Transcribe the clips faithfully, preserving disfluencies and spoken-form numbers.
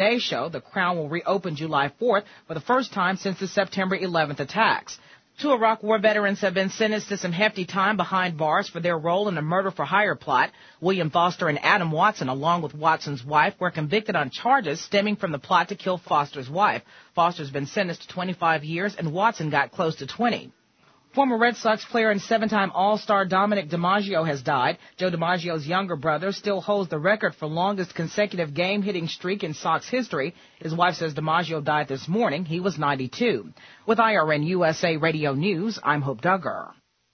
Today show, the Crown will reopen July fourth for the first time since the September eleventh attacks. Two Iraq War veterans have been sentenced to some hefty time behind bars for their role in a murder-for-hire plot. William Foster and Adam Watson, along with Watson's wife, were convicted on charges stemming from the plot to kill Foster's wife. Foster's been sentenced to twenty-five years, and Watson got close to twenty. Former Red Sox player and seven-time All-Star Dominic DiMaggio has died. Joe DiMaggio's younger brother still holds the record for longest consecutive game-hitting streak in Sox history. His wife says DiMaggio died this morning. He was ninety-two. With I R N U S A Radio News, I'm Hope Duggar.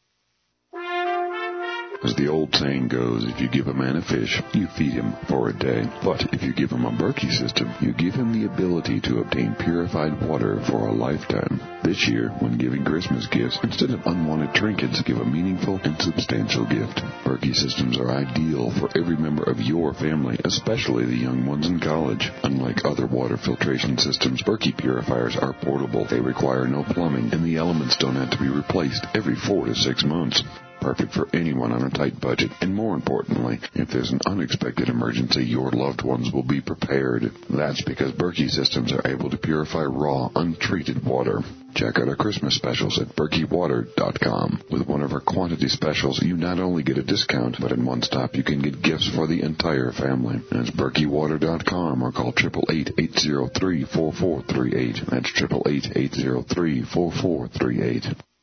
As the old saying goes, if you give a man a fish, you feed him for a day. But if you give him a Berkey system, you give him the ability to obtain purified water for a lifetime. This year, when giving Christmas gifts, instead of unwanted trinkets, give a meaningful and substantial gift. Berkey systems are ideal for every member of your family, especially the young ones in college. Unlike other water filtration systems, Berkey purifiers are portable. They require no plumbing, and the elements don't have to be replaced every four to six months. Perfect for anyone on a tight budget. And more importantly, if there's an unexpected emergency, your loved ones will be prepared. That's because Berkey systems are able to purify raw, untreated water. Check out our Christmas specials at Berkey Water dot com. With one of our quantity specials, you not only get a discount, but in one stop you can get gifts for the entire family. That's Berkey Water dot com or call eight eight eight, eight zero three, four four three eight. That's eight eight eight, eight zero three, four four three eight.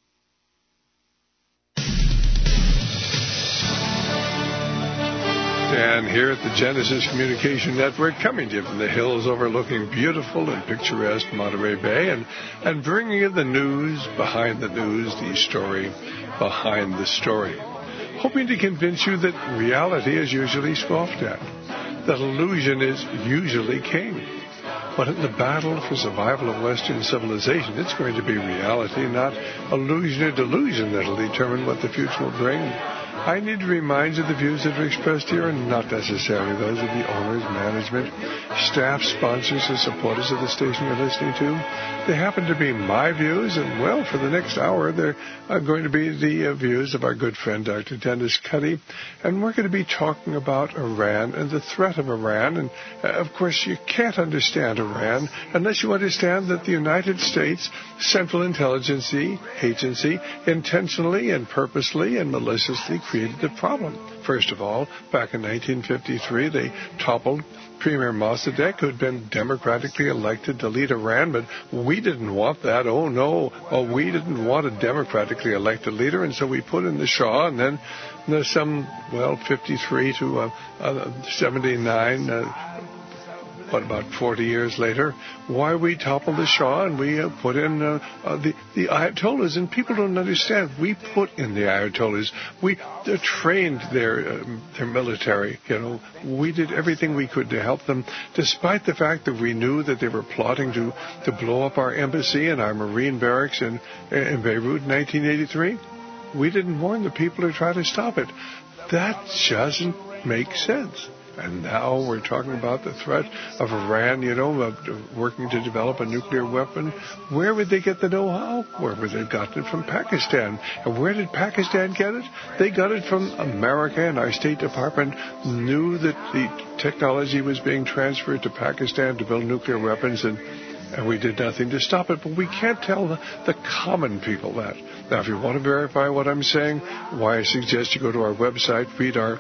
And here at the Genesis Communication Network, coming to you from the hills overlooking beautiful and picturesque Monterey Bay, and, and bringing you the news behind the news, the story behind the story. Hoping to convince you that reality is usually scoffed at, that illusion is usually king. But in the battle for survival of Western civilization, it's going to be reality, not illusion or delusion, that will determine what the future will bring. I need to remind you the views that are expressed here are not necessarily those of the owners, management, staff, sponsors, or supporters of the station you're listening to. They happen to be my views, and, well, for the next hour, they're uh, going to be the uh, views of our good friend, Doctor Dennis Cuddy, and we're going to be talking about Iran and the threat of Iran. And, uh, of course, you can't understand Iran unless you understand that the United States Central Intelligence Agency intentionally and purposely and maliciously created the problem. First of all, back in nineteen fifty-three, they toppled Premier Mossadegh, who had been democratically elected to lead Iran, but we didn't want that. Oh, no. Oh, we didn't want a democratically elected leader, and so we put in the Shah, and then there's some, well, fifty-three to uh, uh, seventy-nine, uh, what, about forty years later, why we toppled the Shah and we uh, put in uh, uh, the, the Ayatollahs. And people don't understand. We put in the Ayatollahs. We uh, trained their uh, their military. You know, we did everything we could to help them, despite the fact that we knew that they were plotting to, to blow up our embassy and our Marine barracks in, in Beirut in nineteen eighty-three. We didn't warn the people to try to stop it. That doesn't make sense. And now we're talking about the threat of Iran, you know, of working to develop a nuclear weapon. Where would they get the know-how? Where would they have gotten it? From Pakistan. And where did Pakistan get it? They got it from America, and our State Department knew that the technology was being transferred to Pakistan to build nuclear weapons, and, and we did nothing to stop it. But we can't tell the, the common people that. Now, if you want to verify what I'm saying, why I suggest you go to our website, read our,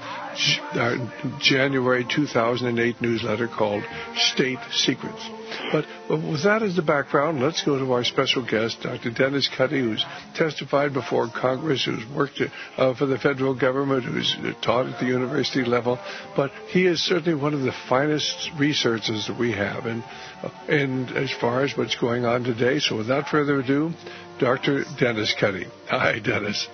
our January two thousand eight newsletter called State Secrets. But with that as the background, let's go to our special guest, Doctor Dennis Cuddy, who's testified before Congress, who's worked uh, for the federal government, who's taught at the university level. But he is certainly one of the finest researchers that we have, and, uh, and as far as what's going on today. So without further ado, Doctor Dennis Cuddy. Hi, Dennis.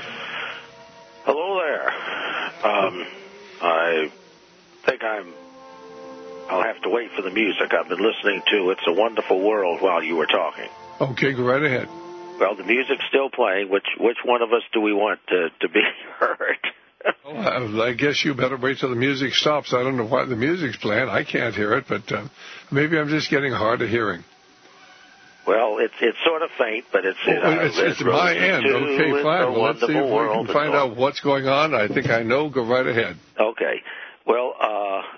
Hello there. Um, I think I'm... I'll have to wait for the music. I've been listening to It's a Wonderful World while you were talking. Okay, go right ahead. Well, the music's still playing. Which which one of us do we want to, to be heard? Well, I guess you better wait till the music stops. I don't know why the music's playing. I can't hear it, but uh, maybe I'm just getting hard of hearing. Well, it's it's sort of faint, but it's... Oh, uh, it's, it's my end. Okay, fine. Well, let's see if we can find out what's going on. I think I know. Go right ahead. Okay. Well, uh,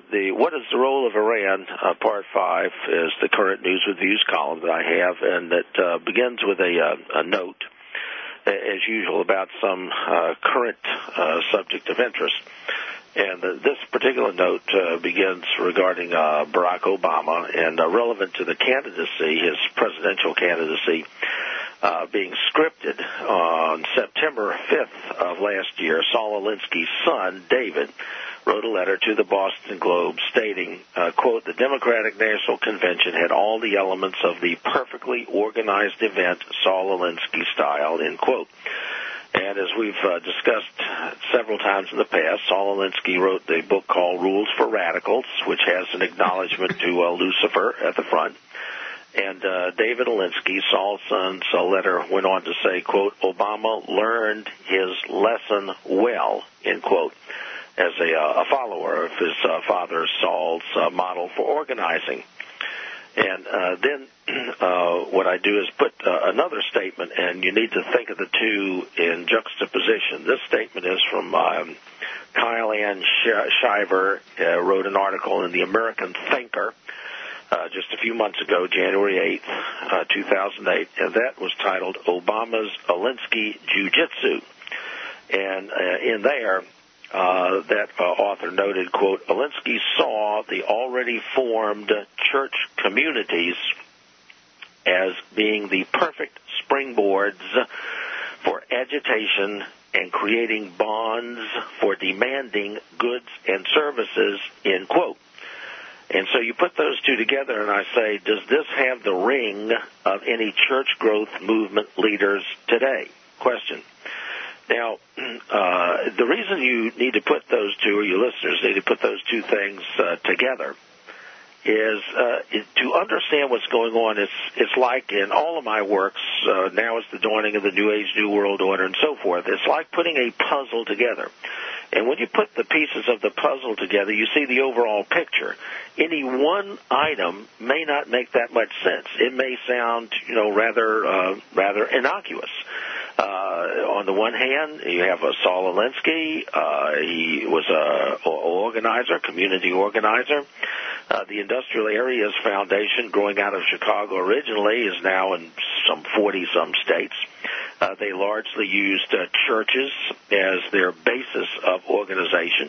the What is the Role of Iran, uh, Part five, is the current News with Views column that I have, and it uh, begins with a, uh, a note, as usual, about some uh, current uh, subject of interest. And uh, this particular note uh, begins regarding uh, Barack Obama, and uh, relevant to the candidacy, his presidential candidacy, uh, being scripted on September fifth of last year. Saul Alinsky's son, David, wrote a letter to the Boston Globe stating, uh, quote, "The Democratic National Convention had all the elements of the perfectly organized event, Saul Alinsky style," end quote. And as we've uh, discussed several times in the past, Saul Alinsky wrote a book called Rules for Radicals, which has an acknowledgement to uh, Lucifer at the front. And uh, David Alinsky, Saul's son's uh, letter went on to say, quote, "Obama learned his lesson well," end quote, as a, uh, a follower of his uh, father Saul's uh, model for organizing. And uh, then uh, what I do is put uh, another statement, and you need to think of the two in juxtaposition. This statement is from um, Kyle Ann Shiver, uh, wrote an article in the American Thinker uh, just a few months ago, January eighth, uh, two thousand eight, and that was titled Obama's Alinsky Jiu-Jitsu. And uh, in there, Uh, that uh, author noted, quote, "Alinsky saw the already formed church communities as being the perfect springboards for agitation and creating bonds for demanding goods and services," end quote. And so you put those two together, and I say, does this have the ring of any church growth movement leaders today? Question. Now, uh, the reason you need to put those two, or your listeners need to put those two things uh, together, is uh, it, to understand what's going on. It's it's like in all of my works, uh, now it's the dawning of the New Age, New World Order, and so forth. It's like putting a puzzle together. And when you put the pieces of the puzzle together, you see the overall picture. Any one item may not make that much sense. It may sound, you know, rather uh, rather innocuous. Uh, on the one hand, you have a Saul Alinsky. Uh, he was a, a organizer, community organizer. Uh, the Industrial Areas Foundation, growing out of Chicago originally, is now in some forty-some states. Uh, they largely used uh, churches as their basis of organization.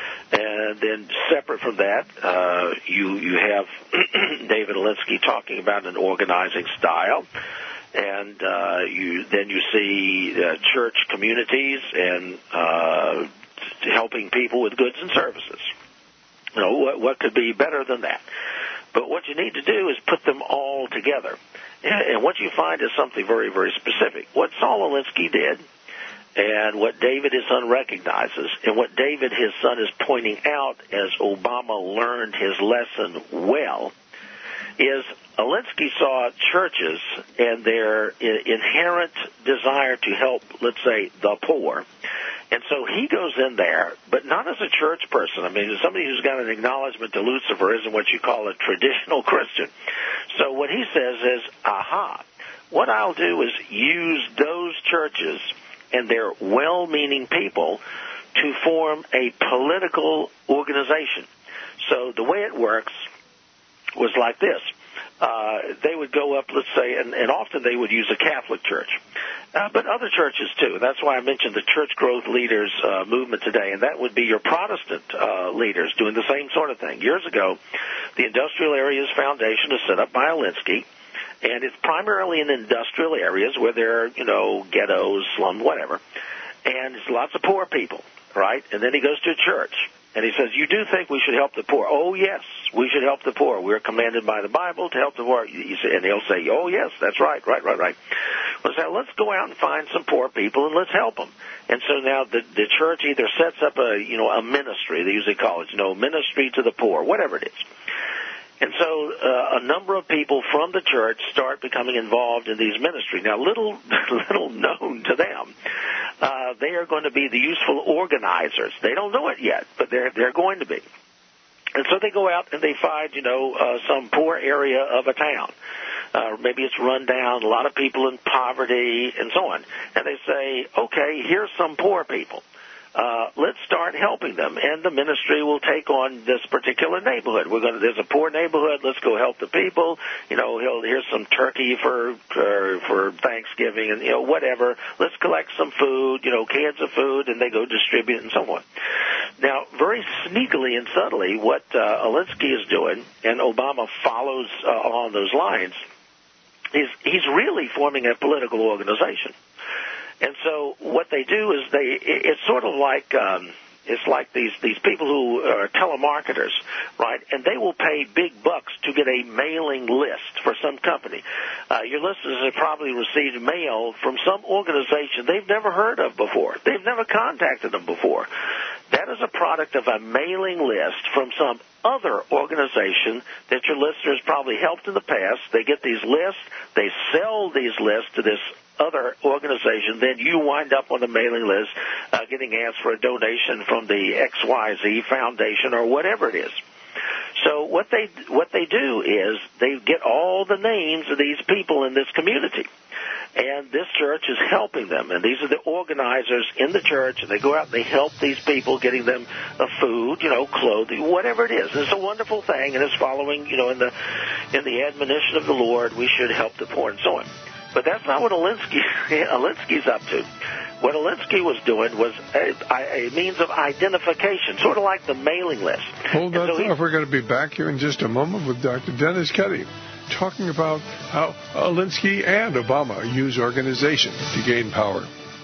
And then separate from that, uh, you, you have David Alinsky talking about an organizing style. And uh, you then you see uh, church communities and uh, helping people with goods and services. You know, what, what could be better than that? But what you need to do is put them all together. And, and what you find is something very, very specific. What Saul Alinsky did, and what David, his son, recognizes, and what David, his son, is pointing out as Obama learned his lesson well, is Alinsky saw churches and their inherent desire to help, let's say, the poor. And so he goes in there, but not as a church person. I mean, as somebody who's got an acknowledgement to Lucifer isn't what you call a traditional Christian. So what he says is, aha, what I'll do is use those churches and their well-meaning people to form a political organization. So the way it works was like this. Uh, they would go up, let's say, and, and often they would use a Catholic church, uh, but other churches too. That's why I mentioned the church growth leaders uh, movement today, and that would be your Protestant uh, leaders doing the same sort of thing. Years ago, the Industrial Areas Foundation is set up by Alinsky, and it's primarily in industrial areas where there are, you know, ghettos, slums, whatever, and it's lots of poor people, right? And then he goes to a church. And he says, you do think we should help the poor? Oh, yes, we should help the poor. We're commanded by the Bible to help the poor. And he'll say, oh, yes, that's right, right, right, right. Well, so let's go out and find some poor people and let's help them. And so now the, the church either sets up a, you know, a ministry. They usually call it, you know, ministry to the poor, whatever it is. And so uh, a number of people from the church start becoming involved in these ministries. Now, little little known to them, uh, they are going to be the useful organizers. They don't know it yet, but they're they're going to be. And so they go out and they find, you know, uh, some poor area of a town. Uh, maybe it's run down, a lot of people in poverty, and so on. And they say, okay, here's some poor people. Uh, let's start helping them, and the ministry will take on this particular neighborhood. We're going to, there's a poor neighborhood. Let's go help the people. You know, he'll, here's some turkey for uh, for Thanksgiving, and you know, whatever. Let's collect some food, you know, cans of food, and they go distribute and so on. Now, very sneakily and subtly, what uh, Alinsky is doing, and Obama follows uh, along those lines, is he's really forming a political organization. And so what they do is they, it's sort of like, um, it's like these, these people who are telemarketers, right? And they will pay big bucks to get a mailing list for some company. Uh, your listeners have probably received mail from some organization they've never heard of before. They've never contacted them before. That is a product of a mailing list from some other organization that your listeners probably helped in the past. They get these lists. They sell these lists to this other organization, then you wind up on the mailing list uh, getting asked for a donation from the X Y Z Foundation or whatever it is. So what they what they do is they get all the names of these people in this community, and this church is helping them. And these are the organizers in the church, and they go out and they help these people, getting them uh, food, you know, clothing, whatever it is. It's a wonderful thing, and it's following, you know, in the in the admonition of the Lord, we should help the poor and so on. But that's not what Alinsky, Alinsky's up to. What Alinsky was doing was a, a means of identification, sort of like the mailing list. Hold that so thought. We're going to be back here in just a moment with Doctor Dennis Ketty, talking about how Alinsky and Obama use organization to gain power.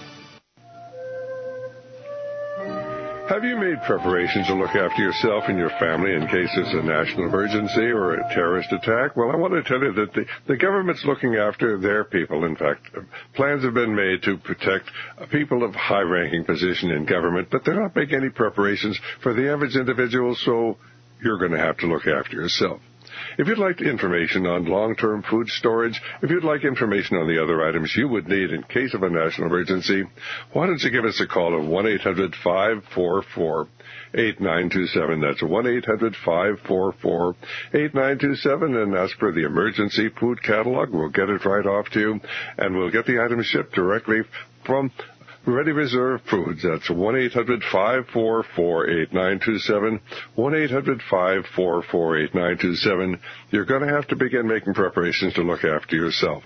Have you made preparations to look after yourself and your family in case there's a national emergency or a terrorist attack? Well, I want to tell you that the, the government's looking after their people. In fact, plans have been made to protect people of high-ranking position in government, but they're not making any preparations for the average individual, so you're going to have to look after yourself. If you'd like information on long-term food storage, if you'd like information on the other items you would need in case of a national emergency, why don't you give us a call at one eight hundred five four four eight nine two seven. That's one eight hundred five four four eight nine two seven, and ask for the emergency food catalog. We'll get it right off to you, and we'll get the items shipped directly from Ready Reserve Foods. That's one eight hundred five four four eight nine two seven, one eight hundred five four four eight nine two seven. You're going to have to begin making preparations to look after yourself.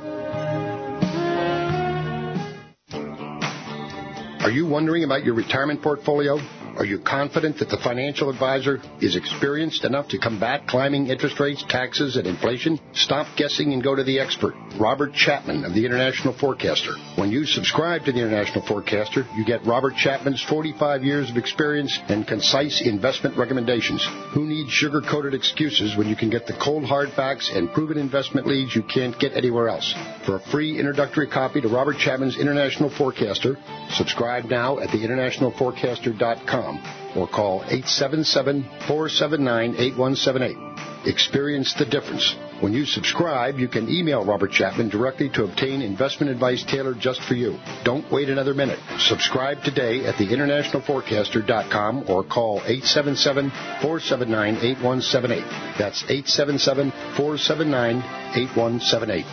Are you wondering about your retirement portfolio? Are you confident that the financial advisor is experienced enough to combat climbing interest rates, taxes, and inflation? Stop guessing and go to the expert, Robert Chapman of the International Forecaster. When you subscribe to the International Forecaster, you get Robert Chapman's forty-five years of experience and concise investment recommendations. Who needs sugar-coated excuses when you can get the cold hard facts and proven investment leads you can't get anywhere else? For a free introductory copy to Robert Chapman's International Forecaster, subscribe now at the international forecaster dot com. Or call eight seven seven, four seven nine, eight one seven eight. Experience the difference. When you subscribe, you can email Robert Chapman directly to obtain investment advice tailored just for you. Don't wait another minute. Subscribe today at the international forecaster dot com or call eight seven seven, four seven nine, eight one seven eight. That's eight seven seven, four seven nine, eight one seven eight.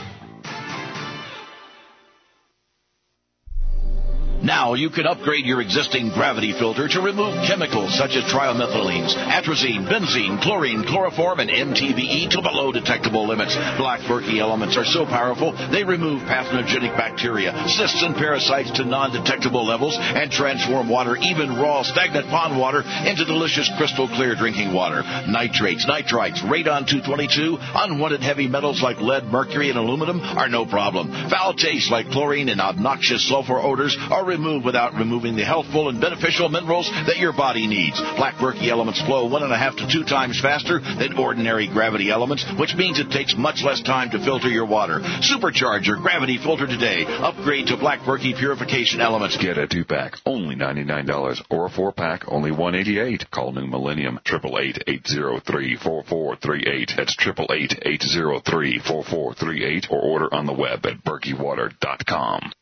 Now you can upgrade your existing gravity filter to remove chemicals such as trimethylenes, atrazine, benzene, chlorine, chloroform, and M T B E to below detectable limits. Black Berkey elements are so powerful, they remove pathogenic bacteria, cysts, and parasites to non-detectable levels and transform water, even raw, stagnant pond water, into delicious crystal clear drinking water. Nitrates, nitrites, radon two twenty-two, unwanted heavy metals like lead, mercury, and aluminum are no problem. Foul tastes like chlorine and obnoxious sulfur odors are removed without removing the healthful and beneficial minerals that your body needs. Black Berkey elements flow one and a half to two times faster than ordinary gravity elements, which means it takes much less time to filter your water. Supercharge your gravity filter today. Upgrade to Black Berkey purification elements. Get a two-pack, only ninety-nine dollars, or a four-pack, only one hundred eighty-eight dollars. Call New Millennium, eight eight eight, eight zero three, four four three eight. That's eight eight eight, eight zero three, four four three eight, or order on the web at berkey water dot com.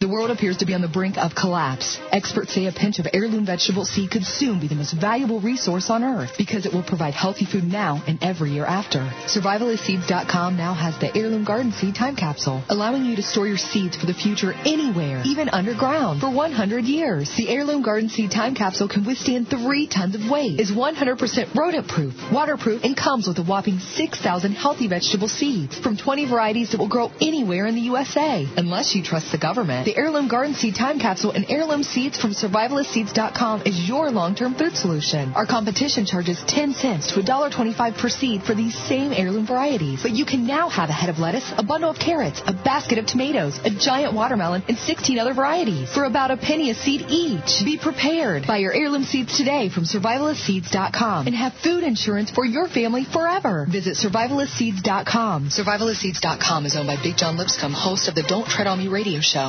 The world appears to be on the brink of collapse. Experts say a pinch of heirloom vegetable seed could soon be the most valuable resource on Earth because it will provide healthy food now and every year after. Survivalist Seeds dot com now has the Heirloom Garden Seed Time Capsule, allowing you to store your seeds for the future anywhere, even underground, for one hundred years. The Heirloom Garden Seed Time Capsule can withstand three tons of weight, is one hundred percent rodent-proof, waterproof, and comes with a whopping six thousand healthy vegetable seeds from twenty varieties that will grow anywhere in the U S A. Unless you trust the government, the Heirloom Garden Seed Time Capsule and heirloom seeds from Survivalist Seeds dot com is your long-term food solution. Our competition charges ten cents to one dollar twenty-five per seed for these same heirloom varieties. But you can now have a head of lettuce, a bundle of carrots, a basket of tomatoes, a giant watermelon, and sixteen other varieties for about a penny a seed each. Be prepared. Buy your heirloom seeds today from Survivalist Seeds dot com and have food insurance for your family forever. Visit Survivalist Seeds dot com. Survivalist Seeds dot com is owned by Big John Lipscomb, host of the Don't Tread on Me radio show.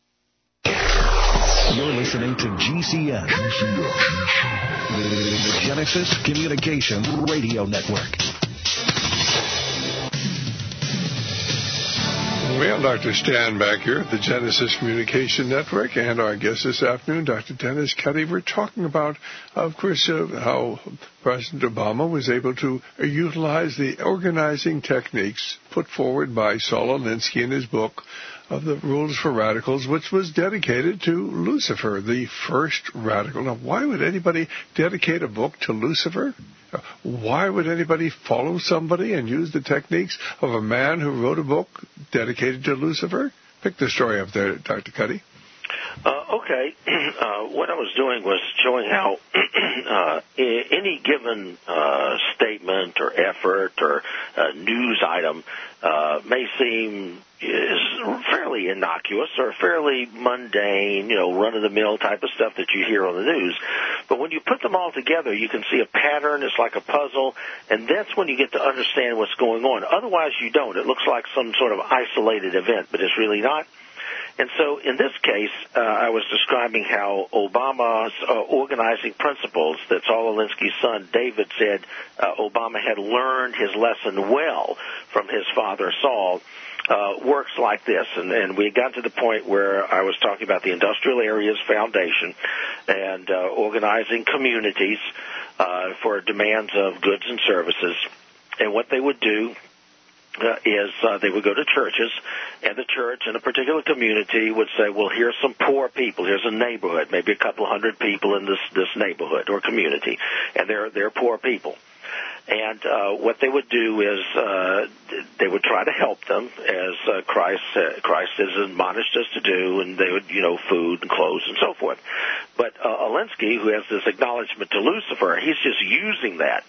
You're listening to G C N, the Genesis Communications Radio Network. Well, Doctor Stan back here at the Genesis Communication Network, and our guest this afternoon, Doctor Dennis Cuddy. We're talking about, of course, uh, how President Obama was able to uh, utilize the organizing techniques put forward by Saul Alinsky in his book of the Rules for Radicals, which was dedicated to Lucifer, the first radical. Now, why would anybody dedicate a book to Lucifer? Why would anybody follow somebody and use the techniques of a man who wrote a book dedicated to Lucifer? Pick the story up there, Doctor Cuddy. Uh, okay. Uh, what I was doing was showing how uh, any given uh, statement or effort or uh, news item uh, may seem is fairly innocuous or fairly mundane, you know, run-of-the-mill type of stuff that you hear on the news. But when you put them all together, you can see a pattern. It's like a puzzle, and that's when you get to understand what's going on. Otherwise, you don't. It looks like some sort of isolated event, but it's really not. And so in this case, uh, I was describing how Obama's uh, organizing principles that Saul Alinsky's son David said uh, Obama had learned his lesson well from his father Saul. Uh, works like this, and, and we got to the point where I was talking about the Industrial Areas Foundation and uh, organizing communities uh, for demands of goods and services, and what they would do Uh, is uh, they would go to churches, and the church in a particular community would say, well, here's some poor people. Here's a neighborhood, maybe a couple hundred people in this, this neighborhood or community, and they're, they're poor people. And uh, what they would do is uh, they would try to help them, as uh, Christ uh, Christ has admonished us to do, and they would, you know, food and clothes and so forth. But uh, Alinsky, who has this acknowledgement to Lucifer, he's just using that.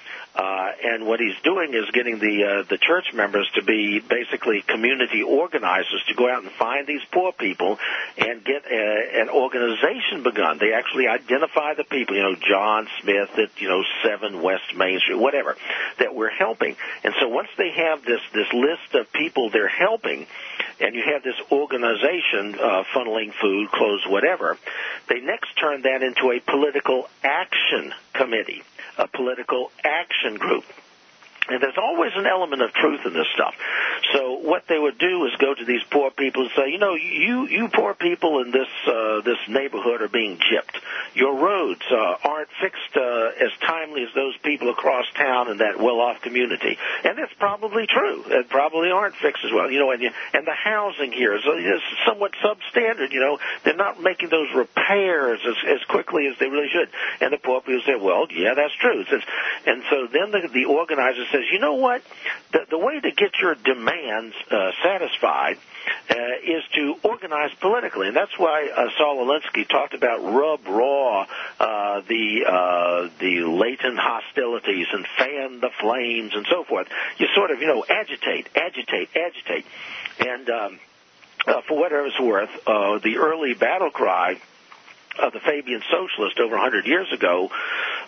Uh, and what he's doing is getting the uh, the church members to be basically community organizers to go out and find these poor people and get a, an organization begun. They actually identify the people, you know, John Smith at, you know, seven West Main Street, whatever, that we're helping. And so once they have this, this list of people they're helping, and you have this organization uh, funneling food, clothes, whatever, they next turn that into a political action committee, a political action group. And there's always an element of truth in this stuff. So what they would do is go to these poor people and say, you know, you you poor people in this uh, this neighborhood are being gypped. Your roads uh, aren't fixed uh, as timely as those people across town in that well-off community. And that's probably true. They probably aren't fixed as well. You know, and, you, and the housing here is, is somewhat substandard. You know, they're not making those repairs as, as quickly as they really should. And the poor people say, well, yeah, that's true. Says, and so then the, the organizer says, you know what, the, the way to get your demands uh, satisfied uh, is to organize politically. And that's why uh, Saul Alinsky talked about rub raw uh, the uh, the latent hostilities and fan the flames and so forth. You sort of, you know, agitate, agitate, agitate. And um, uh, for whatever it's worth, uh, the early battle cry of the Fabian Socialist over one hundred years ago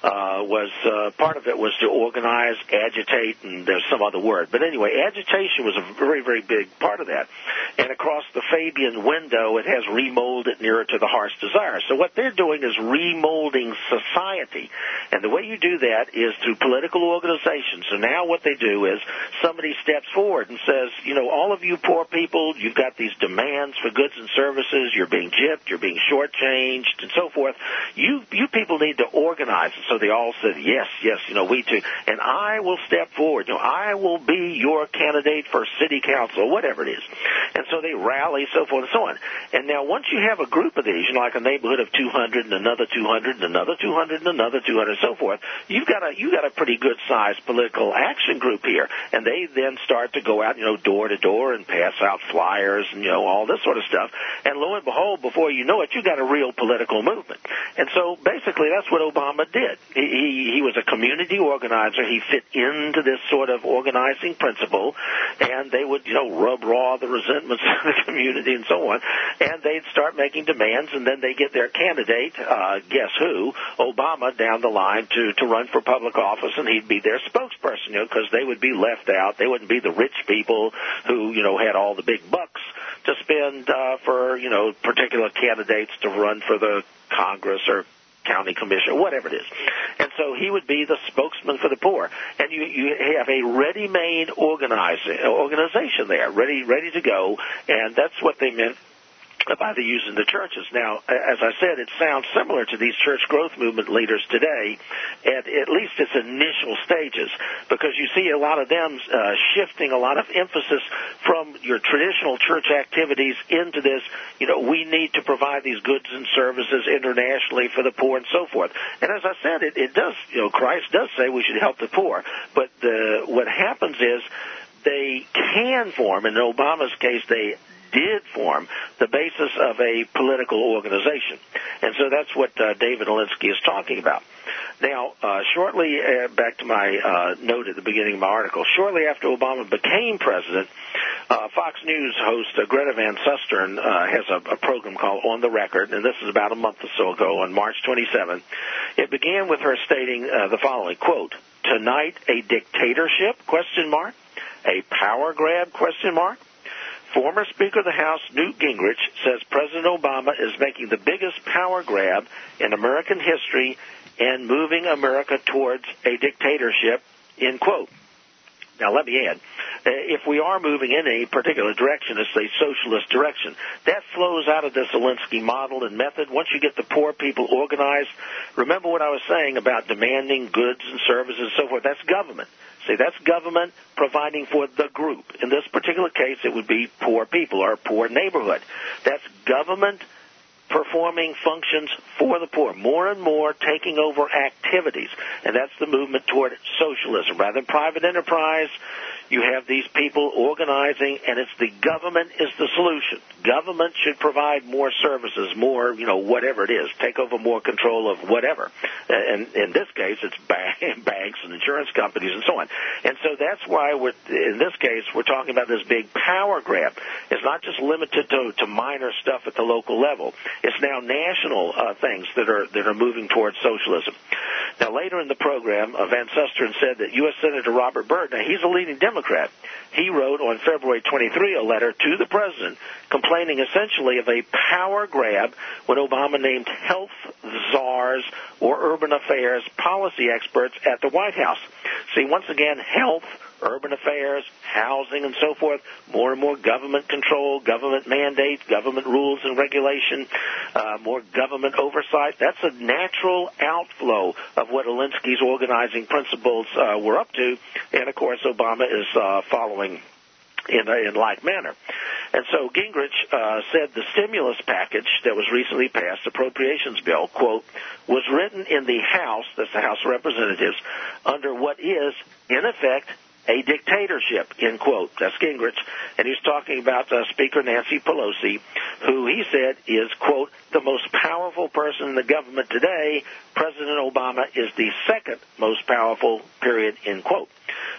uh, was uh, part of it was to organize, agitate, and there's some other word. But anyway, agitation was a very, very big part of that. And across the Fabian window, it has remolded nearer to the heart's desire. So what they're doing is remolding society. And the way you do that is through political organizations. So now what they do is somebody steps forward and says, you know, all of you poor people, you've got these demands for goods and services, you're being gypped, you're being shortchanged, and so forth. You you people need to organize. And so they all said, yes, yes, you know, we too. And I will step forward. You know, I will be your candidate for city council, whatever it is. And so they rally, so forth and so on. And now once you have a group of these, you know, like a neighborhood of two hundred and another two hundred and another two hundred and another two hundred and so forth, you've got a, you've got a pretty good-sized political action group here. And they then start to go out, you know, door to door and pass out flyers and, you know, all this sort of stuff. And lo and behold, before you know it, you got a real political movement. And so basically that's what Obama did. He, he, he was a community organizer. He fit into this sort of organizing principle, and they would, you know, rub raw the resentments of the community and so on, and they'd start making demands, and then they get their candidate, uh, guess who, Obama, down the line to, to run for public office, and he'd be their spokesperson, you know, because they would be left out. They wouldn't be the rich people who, you know, had all the big bucks to spend uh, for, you know, particular candidates to run for the Congress or county commissioner, whatever it is. And so he would be the spokesman for the poor. And you, you have a ready-made organizing, organization there, ready ready to go, and that's what they meant by the use in the churches. Now, as I said, it sounds similar to these church growth movement leaders today, at at least its initial stages, because you see a lot of them uh, shifting a lot of emphasis from your traditional church activities into this, you know, we need to provide these goods and services internationally for the poor and so forth. And as I said, it, it does, you know, Christ does say we should help the poor, but the, what happens is they can form, in Obama's case, they did form the basis of a political organization. And so that's what uh, David Alinsky is talking about. Now, uh, shortly, uh, back to my uh, note at the beginning of my article, shortly after Obama became president, uh, Fox News host uh, Greta Van Susteren uh, has a, a program called On the Record, and this is about a month or so ago, on March twenty-seventh. It began with her stating uh, the following, quote, "Tonight a dictatorship, question mark, a power grab, question mark. Former Speaker of the House Newt Gingrich says President Obama is making the biggest power grab in American history and moving America towards a dictatorship," end quote. Now, let me add, if we are moving in a particular direction, it's a socialist direction. That flows out of this Alinsky model and method. Once you get the poor people organized, remember what I was saying about demanding goods and services and so forth, that's government. See, that's government providing for the group. In this particular case, it would be poor people or a poor neighborhood. That's government performing functions for the poor, more and more taking over activities. And that's the movement toward socialism. Rather than private enterprise, you have these people organizing, and it's the government is the solution. Government should provide more services, more, you know, whatever it is, take over more control of whatever. And in this case, it's banks and insurance companies and so on. And so that's why, we're, in this case, we're talking about this big power grab. It's not just limited to, to minor stuff at the local level. It's now national uh, things that are that are moving towards socialism. Now, later in the program, uh, Van Susteren said that U S Senator Robert Byrd, now he's a leading Democrat, he wrote on February twenty-third a letter to the president complaining essentially of a power grab when Obama named health czars or urban affairs policy experts at the White House. See, once again, health, urban affairs, housing, and so forth, more and more government control, government mandates, government rules and regulation, uh, more government oversight. That's a natural outflow of what Alinsky's organizing principles uh, were up to, and, of course, Obama is uh, following in, in like manner. And so Gingrich uh, said the stimulus package that was recently passed, appropriations bill, quote, was written in the House, that's the House of Representatives, under what is, in effect, a dictatorship, end quote. That's Gingrich. And he's talking about uh, Speaker Nancy Pelosi, who he said is, quote, the most powerful person in the government today. President Obama is the second most powerful, period, end quote.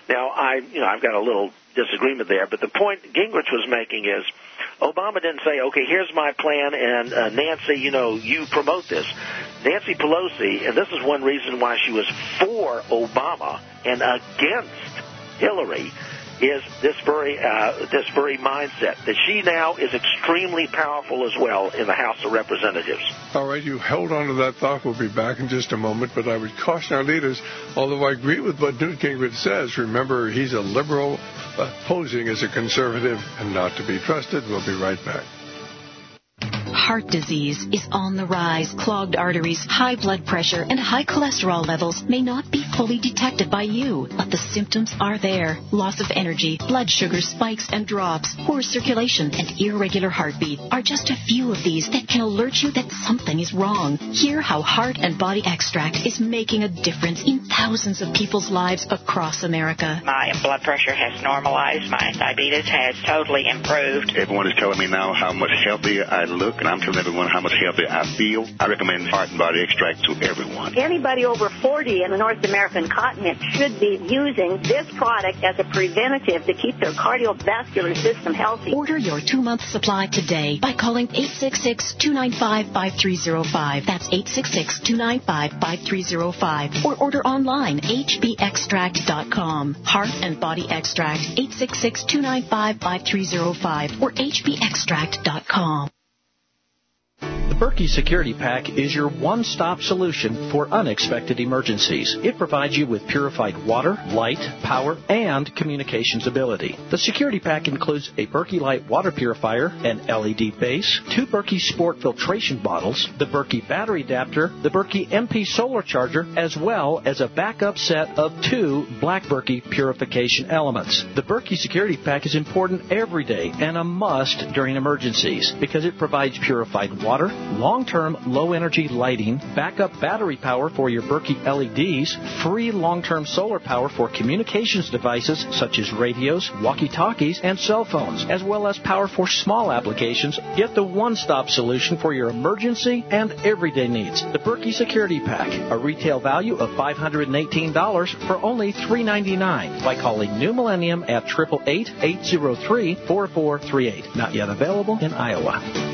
Now, I, you know, I've got a little disagreement there, but the point Gingrich was making is Obama didn't say, okay, here's my plan, and uh, Nancy, you know, you promote this. Nancy Pelosi, and this is one reason why she was for Obama and against Hillary, is this very uh, this very mindset that she now is extremely powerful as well in the House of Representatives. All right, you hold on to that thought. We'll be back in just a moment, but I would caution our leaders, although I agree with what Newt Gingrich says, remember he's a liberal uh, posing as a conservative and not to be trusted. We'll be right back. Heart disease is on the rise. Clogged arteries, high blood pressure, and high cholesterol levels may not be fully detected by you, but the symptoms are there. Loss of energy, blood sugar spikes and drops, poor circulation, and irregular heartbeat are just a few of these that can alert you that something is wrong. Hear how Heart and Body Extract is making a difference in thousands of people's lives across America. My blood pressure has normalized. My diabetes has totally improved. Everyone is telling me now how much healthier I look, and I'm telling everyone how much healthier I feel. I recommend Heart and Body Extract to everyone. Anybody over forty in the North American continent should be using this product as a preventative to keep their cardiovascular system healthy. Order your two-month supply today by calling eight six six, two nine five, five three zero five. That's eight six six, two nine five, five three zero five. Or order online, h b extract dot com. Heart and Body Extract, eight six six, two nine five, five three zero five or h b extract dot com. The Berkey Security Pack is your one-stop solution for unexpected emergencies. It provides you with purified water, light, power, and communications ability. The Security Pack includes a Berkey Light water purifier, an L E D base, two Berkey Sport filtration bottles, the Berkey battery adapter, the Berkey M P solar charger, as well as a backup set of two Black Berkey purification elements. The Berkey Security Pack is important every day and a must during emergencies because it provides purified water, long-term low-energy lighting, backup battery power for your Berkey L E Ds, free long-term solar power for communications devices such as radios, walkie-talkies, and cell phones, as well as power for small applications. Get the one-stop solution for your emergency and everyday needs. The Berkey Security Pack, a retail value of five hundred eighteen dollars for only three ninety-nine dollars by calling New Millennium at eight eight eight, eight zero three, four four three eight. Not yet available in Iowa.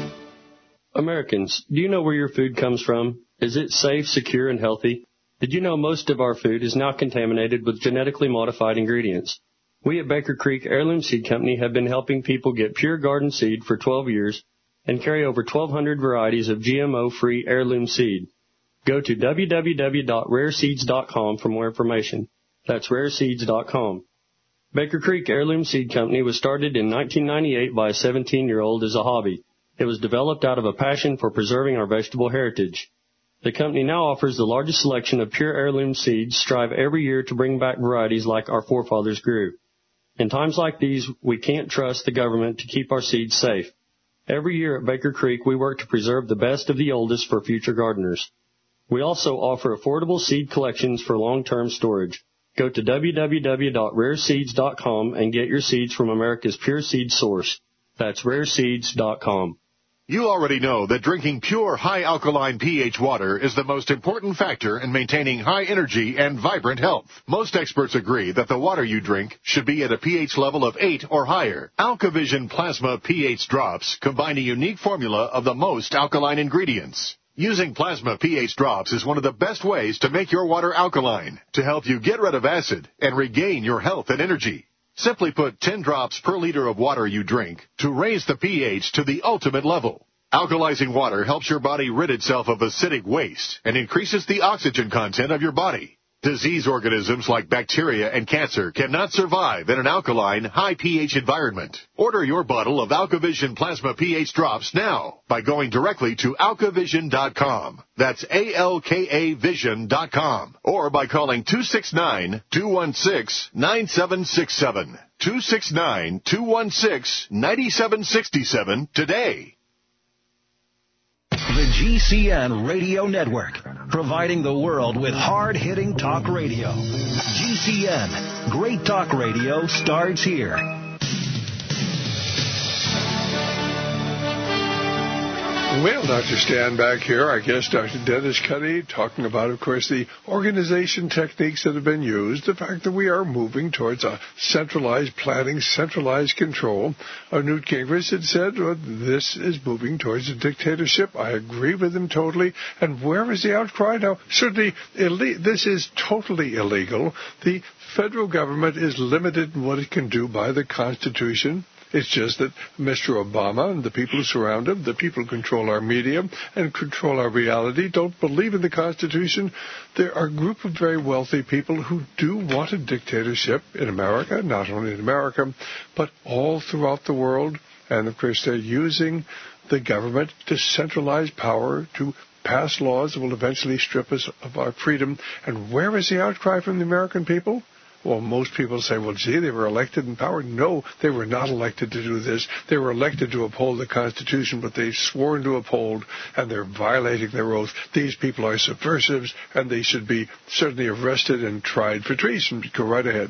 Americans, do you know where your food comes from? Is it safe, secure, and healthy? Did you know most of our food is now contaminated with genetically modified ingredients? We at Baker Creek Heirloom Seed Company have been helping people get pure garden seed for twelve years and carry over twelve hundred varieties of G M O-free heirloom seed. Go to w w w dot rare seeds dot com for more information. That's rare seeds dot com. Baker Creek Heirloom Seed Company was started in nineteen ninety-eight by a seventeen-year-old as a hobby. It was developed out of a passion for preserving our vegetable heritage. The company now offers the largest selection of pure heirloom seeds, strive every year to bring back varieties like our forefathers grew. In times like these, we can't trust the government to keep our seeds safe. Every year at Baker Creek, we work to preserve the best of the oldest for future gardeners. We also offer affordable seed collections for long-term storage. Go to w w w dot rare seeds dot com and get your seeds from America's pure seed source. That's rare seeds dot com. You already know that drinking pure, high-alkaline pH water is the most important factor in maintaining high energy and vibrant health. Most experts agree that the water you drink should be at a pH level of eight or higher. AlkaVision Plasma pH drops combine a unique formula of the most alkaline ingredients. Using Plasma pH drops is one of the best ways to make your water alkaline, to help you get rid of acid and regain your health and energy. Simply put ten drops per liter of water you drink to raise the pH to the ultimate level. Alkalizing water helps your body rid itself of acidic waste and increases the oxygen content of your body. Disease organisms like bacteria and cancer cannot survive in an alkaline, high pH environment. Order your bottle of AlkaVision Plasma pH drops now by going directly to alka vision dot com. That's A L K A vision dot com. Or by calling two six nine, two one six, nine seven six seven. two six nine, two one six, nine seven six seven today. The G C N Radio Network, providing the world with hard-hitting talk radio. G C N, great talk radio starts here. Well, Doctor Stan back here, our guest, Doctor Dennis Cuddy, talking about, of course, the organization techniques that have been used, the fact that we are moving towards a centralized planning, centralized control. Uh, Newt Gingrich had said, well, this is moving towards a dictatorship. I agree with him totally. And where is the outcry now? Certainly, ille- this is totally illegal. The federal government is limited in what it can do by the Constitution. It's just that Mister Obama and the people who surround him, the people who control our media and control our reality, don't believe in the Constitution. There are a group of very wealthy people who do want a dictatorship in America, not only in America, but all throughout the world. And, of course, they're using the government to centralize power, to pass laws that will eventually strip us of our freedom. And where is the outcry from the American people? Well, most people say, well, gee, they were elected in power. No, they were not elected to do this. They were elected to uphold the Constitution, but they've sworn to uphold, and they're violating their oath. These people are subversives, and they should be certainly arrested and tried for treason. Go right ahead.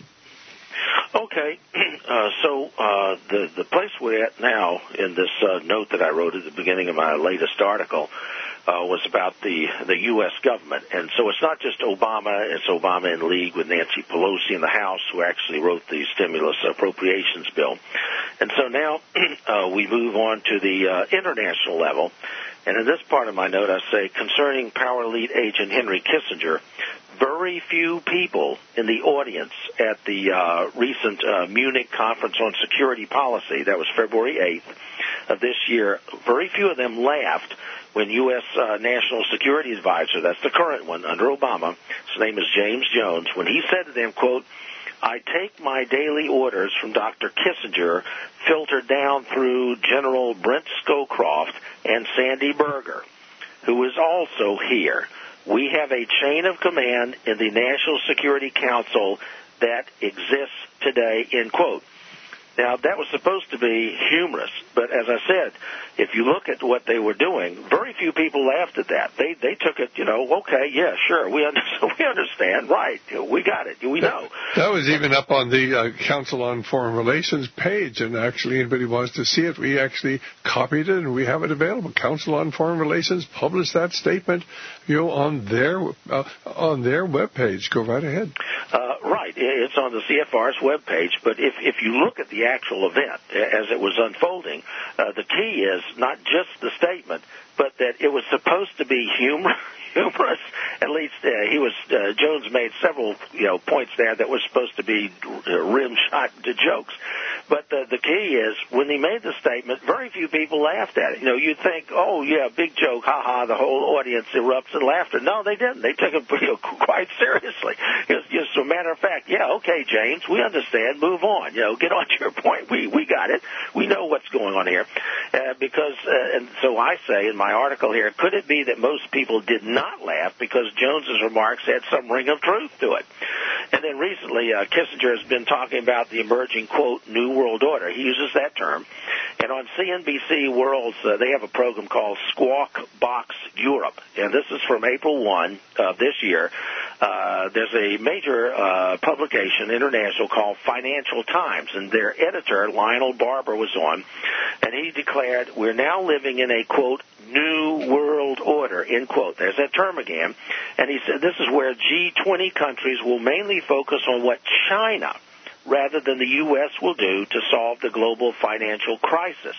Okay, uh, so uh, the, the place we're at now in this uh, note that I wrote at the beginning of my latest article Uh, was about the the U S government. And so it's not just Obama, it's Obama in league with Nancy Pelosi in the House, who actually wrote the stimulus appropriations bill. And so now uh, we move on to the uh, international level. And in this part of my note, I say, concerning power elite agent Henry Kissinger, very few people in the audience at the uh, recent uh, Munich Conference on Security Policy, that was February eighth of this year, very few of them laughed when U S Uh, National Security Advisor, that's the current one under Obama, his name is James Jones, when he said to them, quote, I take my daily orders from Doctor Kissinger filtered down through General Brent Scowcroft and Sandy Berger, who is also here. We have a chain of command in the National Security Council that exists today, end quote. Now, that was supposed to be humorous, but as I said, if you look at what they were doing, very few people laughed at that. They they took it, you know, okay, yeah, sure, we understand, we understand, right, we got it, we know. That was even up on the uh, Council on Foreign Relations page, and actually anybody wants to see it, we actually copied it and we have it available. Council on Foreign Relations published that statement, you know, on their uh, on their webpage. Go right ahead. Uh, right, it's on the C F R's webpage, but if if you look at the actual event as it was unfolding, uh, the key is not just the statement, but that it was supposed to be humor, humorous. At least uh, he was. Uh, Jones made several, you know, points there that was supposed to be uh, rim shot to jokes. But the the key is when he made the statement, very few people laughed at it. You know, you'd think, oh yeah, big joke, ha ha. The whole audience erupts in laughter. No, they didn't. They took it, you know, quite seriously. It's just a matter of fact. Yeah, okay, James, we understand. Move on. You know, get on to your point. We we got it. We know what's going on here. Uh, because, uh, and so I say in my article here, could it be that most people did not laugh because Jones's remarks had some ring of truth to it? And then recently, uh, Kissinger has been talking about the emerging, quote, New World Order. He uses that term. And on C N B C Worlds, uh, they have a program called Squawk Box Europe. And this is from April first of this year. Uh, there's a major uh, publication, international, called Financial Times. And their editor, Lionel Barber, was on. And he declared, we're now living in a, quote, New World Order, end quote. There's that term again. And he said this is where G twenty countries will mainly focus on what China, rather than the U S, will do to solve the global financial crisis.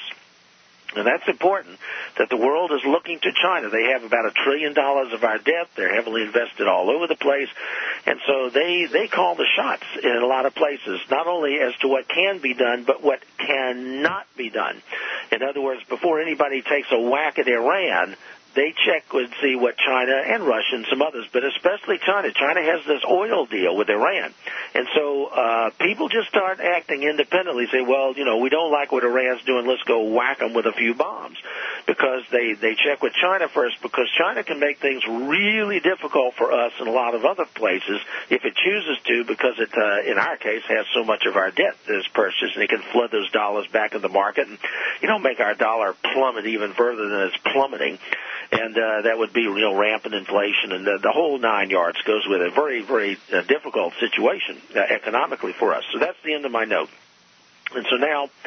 And that's important, that the world is looking to China. They have about a trillion dollars of our debt. They're heavily invested all over the place. And so they, they call the shots in a lot of places, not only as to what can be done, but what cannot be done. In other words, before anybody takes a whack at Iran, they check and see what China and Russia and some others, but especially China. China has this oil deal with Iran. And so uh, people just start acting independently, say, well, you know, we don't like what Iran's doing, let's go whack them with a few bombs. Because they, they check with China first, because China can make things really difficult for us in a lot of other places if it chooses to, because it, uh, in our case, has so much of our debt that is purchased, and it can flood those dollars back in the market and, you know, make our dollar plummet even further than it's plummeting. And uh, that would be, you know, rampant inflation, and the, the whole nine yards goes with a very, very uh, difficult situation uh, economically for us. So that's the end of my note. And so now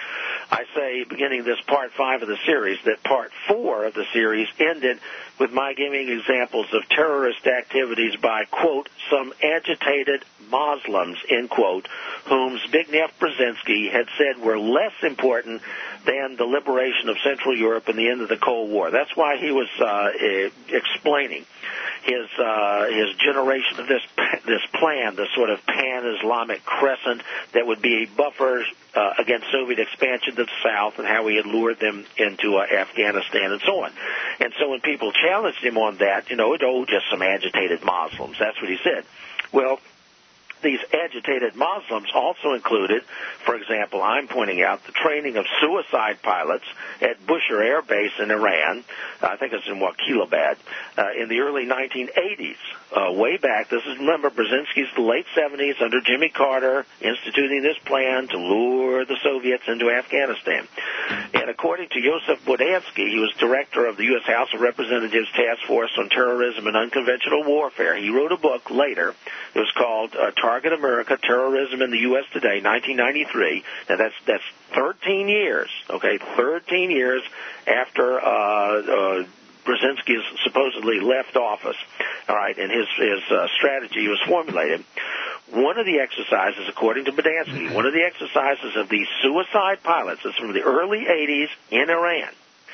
I say, beginning this part five of the series, that part four of the series ended with my giving examples of terrorist activities by, quote, some agitated Muslims, end quote, whom Zbigniew Brzezinski had said were less important than the liberation of Central Europe and the end of the Cold War. That's why he was uh, explaining his uh, his generation of this this plan, the sort of pan-Islamic crescent that would be a buffer uh, against Soviet expansion to the south, and how he had lured them into uh, Afghanistan and so on. And so when people challenged him on that, you know, it, oh, just some agitated Muslims. That's what he said. Well, these agitated Muslims also included, for example, I'm pointing out the training of suicide pilots at Bushehr Air Base in Iran. I think it's in Waqilabad, uh, in the early nineteen eighties. Uh, way back, this is, remember, Brzezinski's the late seventies under Jimmy Carter, instituting this plan to lure the Soviets into Afghanistan. And according to Joseph Bodansky, he was director of the U S House of Representatives Task Force on Terrorism and Unconventional Warfare. He wrote a book later. It was called uh, Target America, Terrorism in the U S Today, nineteen ninety-three. Now, that's that's thirteen years, okay, thirteen years after uh, uh, Brzezinski supposedly left office, all right, and his, his uh, strategy was formulated. One of the exercises, according to Bodansky, one of the exercises of these suicide pilots is from the early eighties in Iran.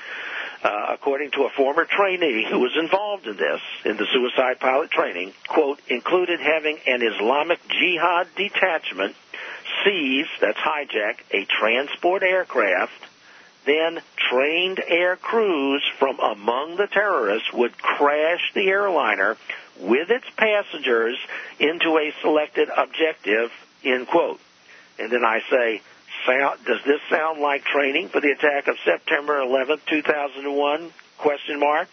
Uh, according to a former trainee who was involved in this, in the suicide pilot training, quote, included having an Islamic Jihad detachment seize, that's hijack, a transport aircraft, then trained air crews from among the terrorists would crash the airliner with its passengers into a selected objective, end quote. And then I say, Sound, does this sound like training for the attack of September eleventh, two thousand one? Question mark.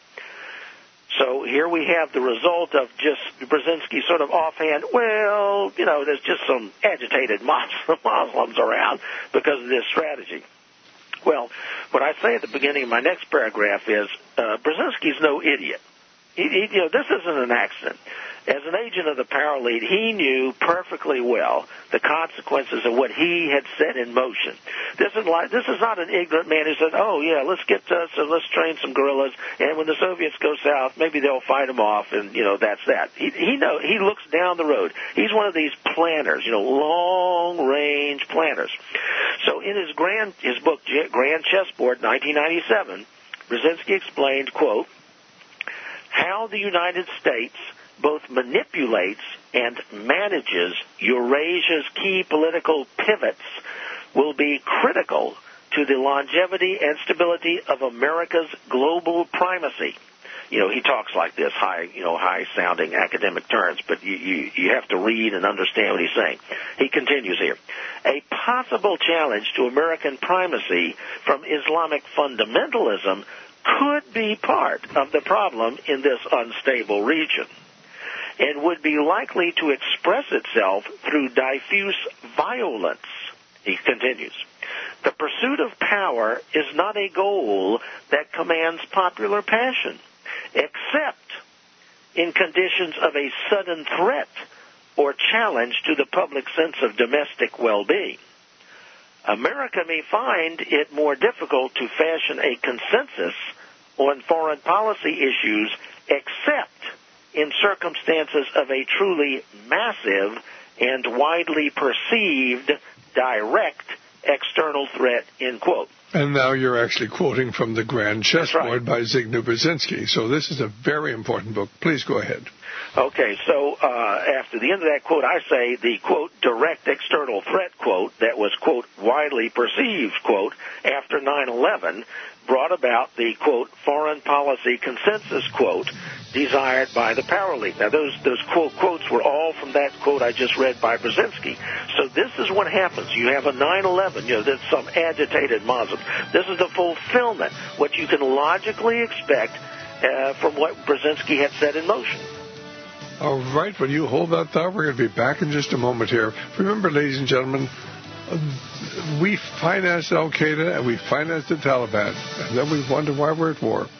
So here we have the result of just Brzezinski sort of offhand, well, you know, there's just some agitated Muslims around because of this strategy. Well, what I say at the beginning of my next paragraph is uh, Brzezinski's no idiot. He, he, you know, this isn't an accident. As an agent of the power lead, he knew perfectly well the consequences of what he had set in motion. This is like this is not an ignorant man who said, "Oh yeah, let's get uh, so let's train some guerrillas, and when the Soviets go south, maybe they'll fight them off, and you know that's that." He he know he looks down the road. He's one of these planners, you know, long range planners. So in his grand his book Grand Chessboard, nineteen ninety-seven, Brzezinski explained, quote, how the United States both manipulates and manages Eurasia's key political pivots will be critical to the longevity and stability of America's global primacy. You know, he talks like this, high, you know, high-sounding academic terms, but you, you, you have to read and understand what he's saying. He continues here. A possible challenge to American primacy from Islamic fundamentalism could be part of the problem in this unstable region, and would be likely to express itself through diffuse violence. He continues, the pursuit of power is not a goal that commands popular passion, except in conditions of a sudden threat or challenge to the public sense of domestic well-being. America may find it more difficult to fashion a consensus on foreign policy issues except in circumstances of a truly massive and widely perceived direct external threat, end quote. And now you're actually quoting from the Grand Chessboard right. by Zbigniew Brzezinski. So this is a very important book. Please go ahead. Okay, so uh, after the end of that quote, I say the, quote, direct external threat, quote, that was, quote, widely perceived, quote, after nine eleven brought about the, quote, foreign policy consensus, quote, desired by the power league. Now, those those quote quotes were all from that quote I just read by Brzezinski. So this is what happens. You have a nine eleven, you know, there's some agitated Muslims. This is the fulfillment, what you can logically expect uh, from what Brzezinski had set in motion. All right, when you hold that thought, we're going to be back in just a moment here. Remember, ladies and gentlemen, we financed Al-Qaeda and we financed the Taliban, and then we wonder why we're at war.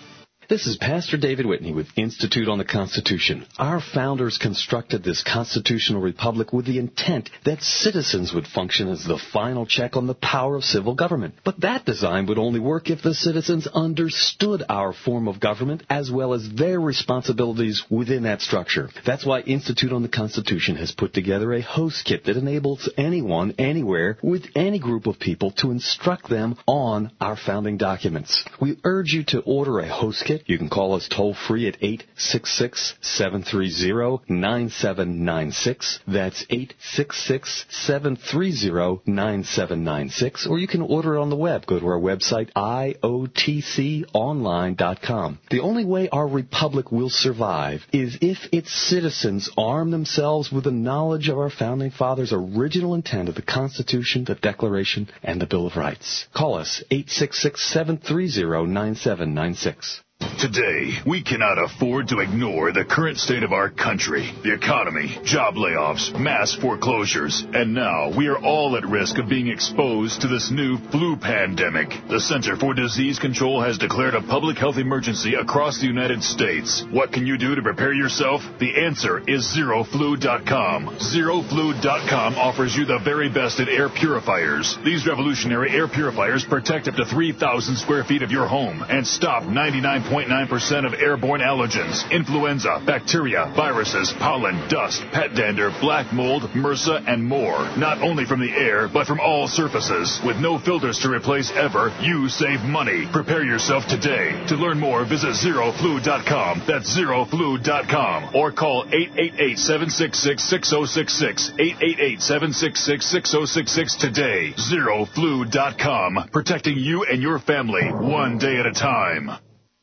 This is Pastor David Whitney with Institute on the Constitution. Our founders constructed this constitutional republic with the intent that citizens would function as the final check on the power of civil government. But that design would only work if the citizens understood our form of government as well as their responsibilities within that structure. That's why Institute on the Constitution has put together a host kit that enables anyone, anywhere, with any group of people to instruct them on our founding documents. We urge you to order a host kit. You can call us toll-free at eight six six, seven three zero, nine seven nine six. That's eight six six, seven three zero, nine seven nine six. Or you can order it on the web. Go to our website, I O T C online dot com. The only way our republic will survive is if its citizens arm themselves with the knowledge of our founding fathers' original intent of the Constitution, the Declaration, and the Bill of Rights. Call us, eight six six, seven three zero, nine seven nine six. Today, we cannot afford to ignore the current state of our country, the economy, job layoffs, mass foreclosures, and now we are all at risk of being exposed to this new flu pandemic. The Center for Disease Control has declared a public health emergency across the United States. What can you do to prepare yourself? The answer is zero flu dot com. zero flu dot com offers you the very best in air purifiers. These revolutionary air purifiers protect up to three thousand square feet of your home and stop ninety-nine point nine percent of airborne allergens, influenza, bacteria, viruses, pollen, dust, pet dander, black mold, MRSA, and more. Not only from the air, but from all surfaces. With no filters to replace ever, you save money. Prepare yourself today. To learn more, visit zero flu dot com. That's zero flu dot com. Or call eight eight eight, seven six six, six zero six six. eight eight eight, seven six six, six zero six six today. zero flu dot com. Protecting you and your family one day at a time.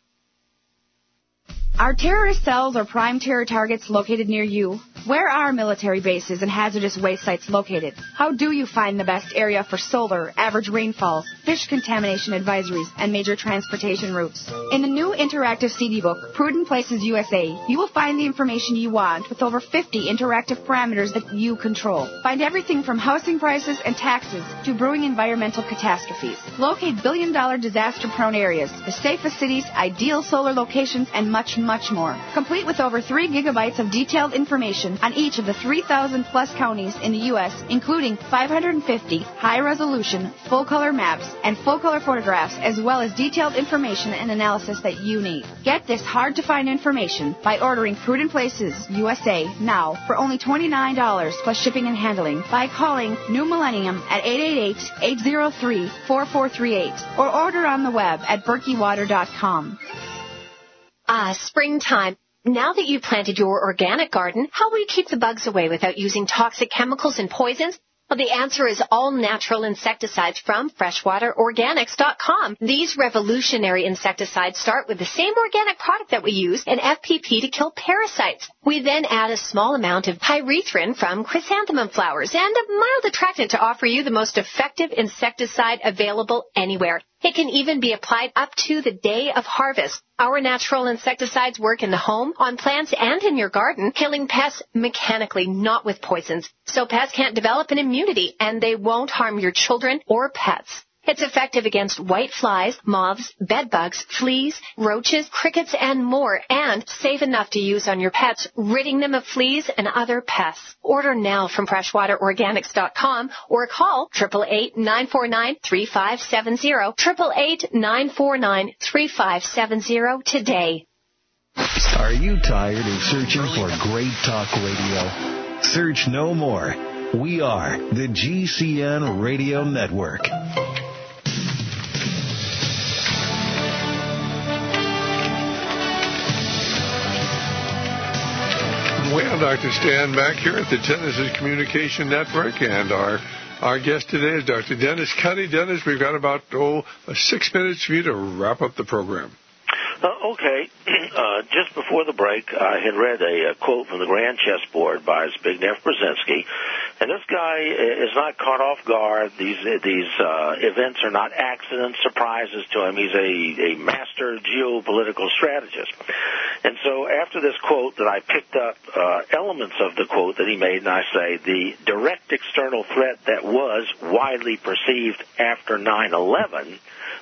Are terrorist cells or prime terror targets located near you? Where are military bases and hazardous waste sites located? How do you find the best area for solar, average rainfalls, fish contamination advisories, and major transportation routes? In the new interactive C D book, Prudent Places U S A, you will find the information you want with over fifty interactive parameters that you control. Find everything from housing prices and taxes to brewing environmental catastrophes. Locate billion-dollar disaster-prone areas, the safest cities, ideal solar locations, and much more. much more. Complete with over three gigabytes of detailed information on each of the three thousand plus counties in the U S, including five hundred fifty high-resolution, full-color maps and full-color photographs, as well as detailed information and analysis that you need. Get this hard-to-find information by ordering Prudent Places U S A now for only twenty-nine dollars plus shipping and handling by calling New Millennium at eight eight eight, eight zero three, four four three eight or order on the web at berkey water dot com. Ah, springtime. Now that you've planted your organic garden, how will you keep the bugs away without using toxic chemicals and poisons? Well, the answer is all natural insecticides from freshwater organics dot com. These revolutionary insecticides start with the same organic product that we use in F P P to kill parasites. We then add a small amount of pyrethrin from chrysanthemum flowers and a mild attractant to offer you the most effective insecticide available anywhere. It can even be applied up to the day of harvest. Our natural insecticides work in the home, on plants, and in your garden, killing pests mechanically, not with poisons. So pests can't develop an immunity, and they won't harm your children or pets. It's effective against white flies, moths, bed bugs, fleas, roaches, crickets, and more, and safe enough to use on your pets, ridding them of fleas and other pests. Order now from freshwater organics dot com or call eight eight eight, nine four nine, three five seven zero, eight eight eight, nine four nine, three five seven zero today. Are you tired of searching for great talk radio? Search no more. We are the G C N Radio Network. Well, Doctor Stan back here at the Genesis Communication Network, and our our guest today is Doctor Dennis Cuddy. Dennis, we've got about, oh, six minutes for you to wrap up the program. Uh, okay. Uh, just before the break, I had read a, a quote from the Grand Chessboard by Zbigniew Brzezinski, and this guy is not caught off guard. These these uh, events are not accident surprises to him. He's a, a master geopolitical strategist. And so after this quote that I picked up uh, elements of the quote that he made, and I say, the direct external threat that was widely perceived after nine eleven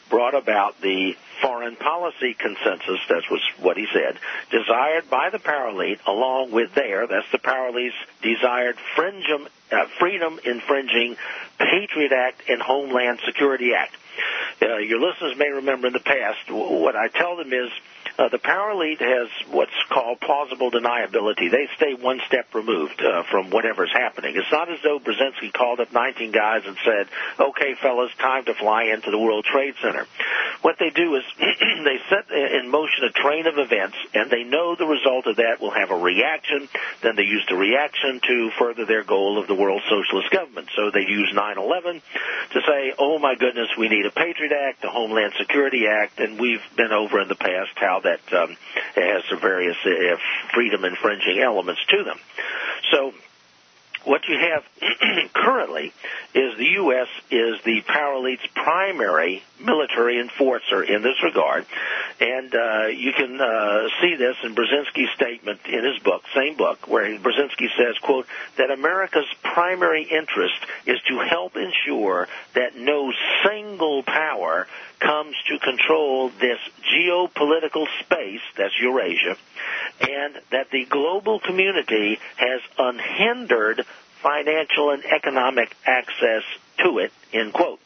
brought about the foreign policy consensus, that was what he said, desired by the power elite, along with their, that's the power elite's desired fringem, uh, freedom-infringing Patriot Act and Homeland Security Act. Uh, your listeners may remember in the past, what I tell them is, Uh, the power elite has what's called plausible deniability. They stay one step removed uh, from whatever's happening. It's not as though Brzezinski called up nineteen guys and said, okay, fellas, time to fly into the World Trade Center. What they do is they set in motion a train of events, and they know the result of that will have a reaction. Then they use the reaction to further their goal of the world socialist government. So they use nine eleven to say, oh, my goodness, we need a Patriot Act, a Homeland Security Act, and we've been over in the past how that um, has some various uh, freedom-infringing elements to them. So what you have currently is the U S is the power elite's primary military enforcer in this regard, and uh, you can uh, see this in Brzezinski's statement in his book, same book, where Brzezinski says, quote, that America's primary interest is to help ensure that no single power comes to control this geopolitical space, that's Eurasia, and that the global community has unhindered financial and economic access to it, end quote.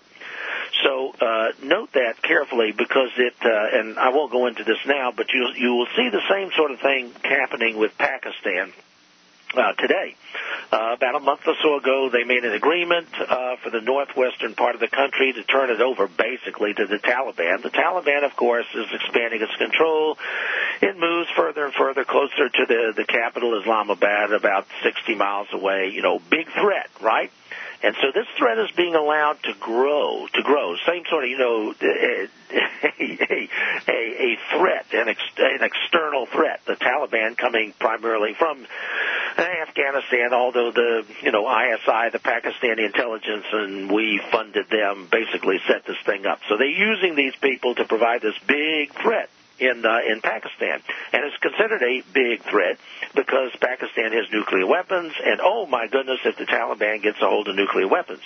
So uh, note that carefully because it, uh, and I won't go into this now, but you you will see the same sort of thing happening with Pakistan uh, today. Uh, about a month or so ago, they made an agreement uh, for the northwestern part of the country to turn it over basically to the Taliban. The Taliban, of course, is expanding its control. It moves further and further closer to the, the capital, Islamabad, about sixty miles away. You know, big threat, right? And so this threat is being allowed to grow, to grow. Same sort of, you know, a, a, a, a threat, an, ex, an external threat. The Taliban coming primarily from Afghanistan, although the, you know, I S I, the Pakistani intelligence, and we funded them, basically set this thing up. So they're using these people to provide this big threat in uh, in Pakistan. And it's considered a big threat because Pakistan has nuclear weapons, and oh my goodness, if the Taliban gets a hold of nuclear weapons.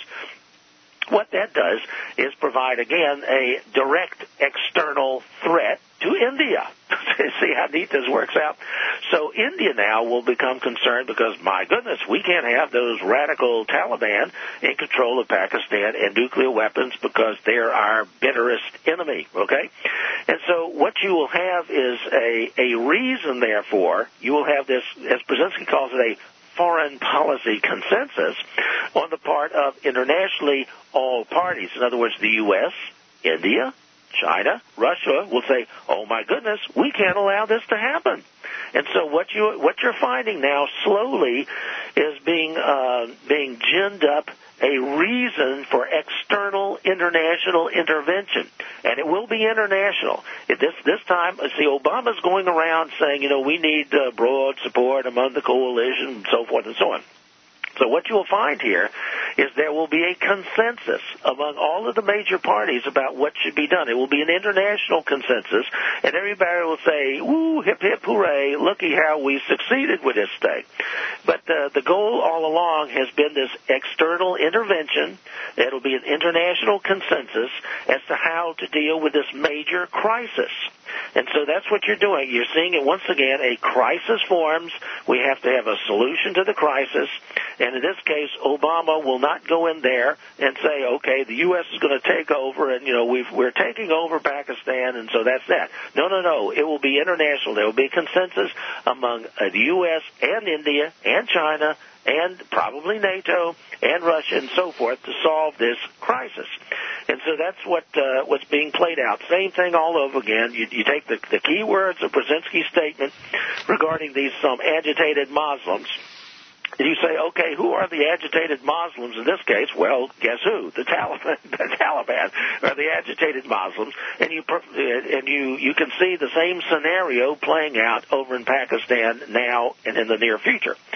What that does is provide, again, a direct external threat to India. See how neat this works out? So India now will become concerned because, my goodness, we can't have those radical Taliban in control of Pakistan and nuclear weapons because they're our bitterest enemy, okay? And so what you will have is a, a reason, therefore, you will have this, as Brzezinski calls it, a foreign policy consensus on the part of internationally all parties. In other words, the U S, India, China, Russia will say, oh, my goodness, we can't allow this to happen. And so what, you, what you're finding now slowly is being, uh, being ginned up a reason for external international intervention. And it will be international. This, this time, see, Obama's going around saying, you know, we need uh, broad support among the coalition and so forth and so on. So what you will find here is there will be a consensus among all of the major parties about what should be done. It will be an international consensus, and everybody will say, woo, hip, hip, hooray, looky how we succeeded with this thing. But uh, the goal all along has been this external intervention. It will be an international consensus as to how to deal with this major crisis. And so that's what you're doing. You're seeing it once again, a crisis forms. We have to have a solution to the crisis. And in this case, Obama will not go in there and say, okay, the U S is going to take over and, you know, we've, we're taking over Pakistan, and so that's that. No, no, no. It will be international. There will be a consensus among uh, the U S and India and China and probably NATO and Russia and so forth to solve this crisis. And so that's what uh, what's being played out. Same thing all over again. You, you take the, the key words of Brzezinski's statement regarding these some agitated Muslims. And you say, okay, who are the agitated Muslims in this case? Well, guess who? The Taliban, the Taliban are the agitated Muslims, and you and you you can see the same scenario playing out over in Pakistan now and in the near future.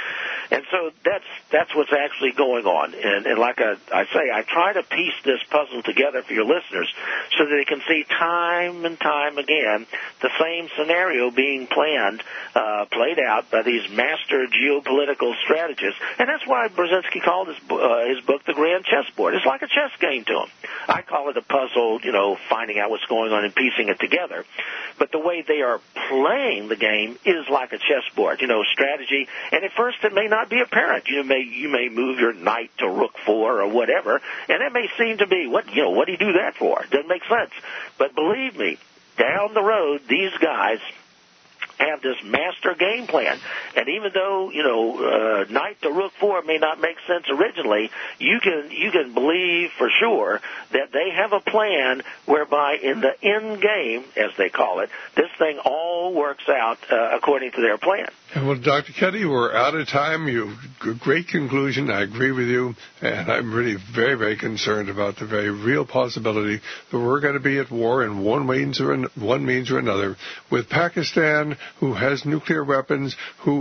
And so that's that's what's actually going on. And, and like I, I say, I try to piece this puzzle together for your listeners so that they can see time and time again the same scenario being planned, uh, played out by these master geopolitical strategists. And that's why Brzezinski called his, uh, his book The Grand Chessboard. It's like a chess game to him. I call it a puzzle, you know, finding out what's going on and piecing it together. But the way they are playing the game is like a chessboard, you know, strategy. And at first it may not be apparent. You may you may move your knight to rook four or whatever, and it may seem to be, what you know, what do you do that for? It doesn't make sense. But believe me, down the road, these guys have this master game plan. And even though, you know, uh, knight to rook four may not make sense originally, you can you can believe for sure that they have a plan whereby in the end game, as they call it, this thing all works out uh, according to their plan. Well, Doctor Cuddy, we're out of time. You great conclusion. I agree with you, and I'm really very, very concerned about the very real possibility that we're going to be at war in one means or an, one means or another with Pakistan, who has nuclear weapons, who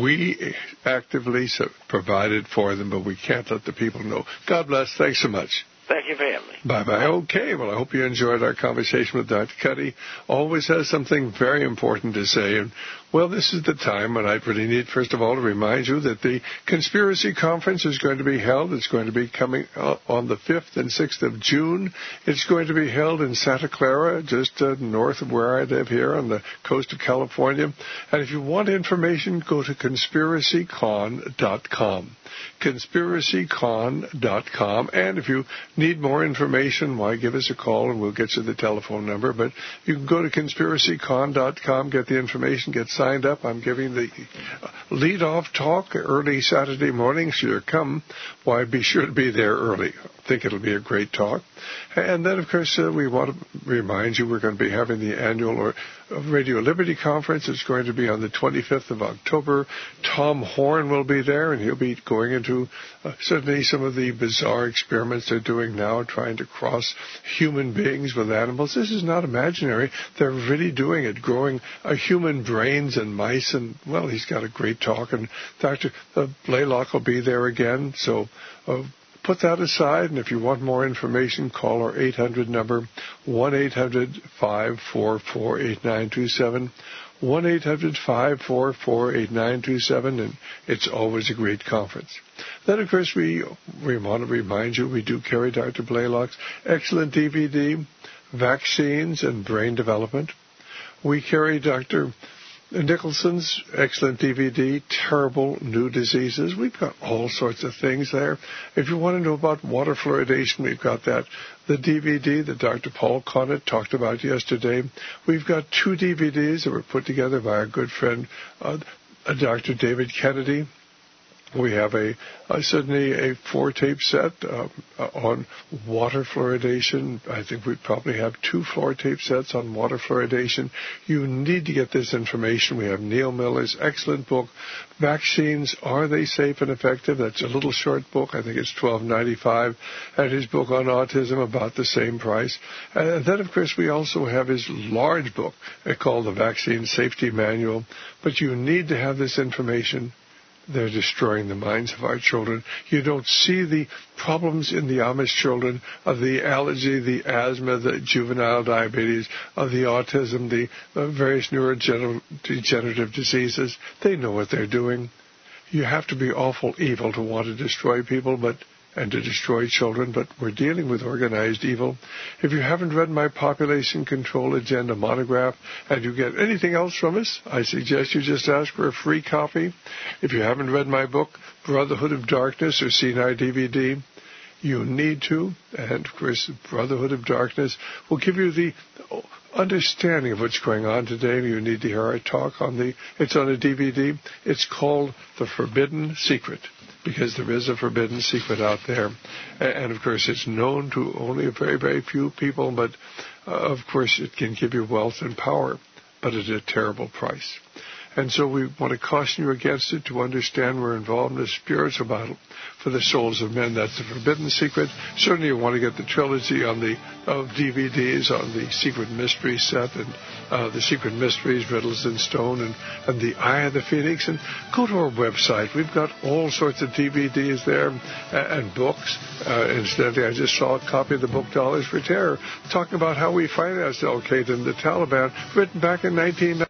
we actively provided for them, but we can't let the people know. God bless. Thanks so much. Thank you, family. Bye-bye. Okay, well, I hope you enjoyed our conversation with Doctor Cuddy. Always has something very important to say. And, well, this is the time when I really need, first of all, to remind you that the Conspiracy Conference is going to be held. It's going to be coming on the fifth and sixth of June. It's going to be held in Santa Clara, just uh, north of where I live here on the coast of California. And if you want information, go to conspiracy con dot com. conspiracy con dot com. And if you need more information, why, give us a call and we'll get you the telephone number. But you can go to conspiracy con dot com, get the information, get signed up. I'm giving the lead-off talk early Saturday morning, so you come. Why, be sure to be there early. I think it'll be a great talk. And then, of course, uh, we want to remind you we're going to be having the annual or Radio Liberty Conference. It's going to be on the twenty-fifth of October. Tom Horn will be there, and he'll be going into uh, certainly some of the bizarre experiments they're doing now, trying to cross human beings with animals. This is not imaginary. They're really doing it, growing uh, human brains and mice. And, well, he's got a great talk. And Doctor Uh, Blaylock will be there again. So uh, put that aside, and if you want more information, call our eight hundred number, one eight hundred five four four eight nine two seven, one eight hundred five four four eight nine two seven, and it's always a great conference. Then, of course, we, we want to remind you we do carry Doctor Blaylock's excellent D V D, Vaccines and Brain Development. We carry Doctor Nicholson's excellent D V D, Terrible New Diseases. We've got all sorts of things there. If you want to know about water fluoridation, we've got that. The D V D that Doctor Paul Conant talked about yesterday. We've got two D V Ds that were put together by our good friend, uh, Doctor David Kennedy. We have a, a certainly a four-tape set uh, on water fluoridation. I think we probably have two four-tape sets on water fluoridation. You need to get this information. We have Neil Miller's excellent book, Vaccines, Are They Safe and Effective? That's a little short book. I think it's twelve ninety-five. And his book on autism, about the same price. And then, of course, we also have his large book called The Vaccine Safety Manual. But you need to have this information. They're destroying the minds of our children. You don't see the problems in the Amish children of the allergy, the asthma, the juvenile diabetes, of the autism, the uh, various neurodegenerative diseases. They know what they're doing. You have to be awful evil to want to destroy people, but and to destroy children, but we're dealing with organized evil. If you haven't read my Population Control Agenda monograph and you get anything else from us, I suggest you just ask for a free copy. If you haven't read my book, Brotherhood of Darkness or Sinai D V D, you need to. And, of course, Brotherhood of Darkness will give you the understanding of what's going on today. You need to hear our talk on the, it's on a D V D. It's called The Forbidden Secret, because there is a forbidden secret out there. And, of course, it's known to only a very, very few people, but, uh, of course, it can give you wealth and power, but at a terrible price. And so we want to caution you against it, to understand we're involved in a spiritual battle for the souls of men. That's the Forbidden Secret. Certainly you want to get the trilogy on the of D V Ds on the Secret Mystery set and uh, the Secret Mysteries, Riddles in Stone, and, and the Eye of the Phoenix. And go to our website. We've got all sorts of D V Ds there and, and books. Uh, incidentally, I just saw a copy of the book Dollars for Terror talking about how we financed Al-Qaeda and the Taliban, written back in nineteen ninety.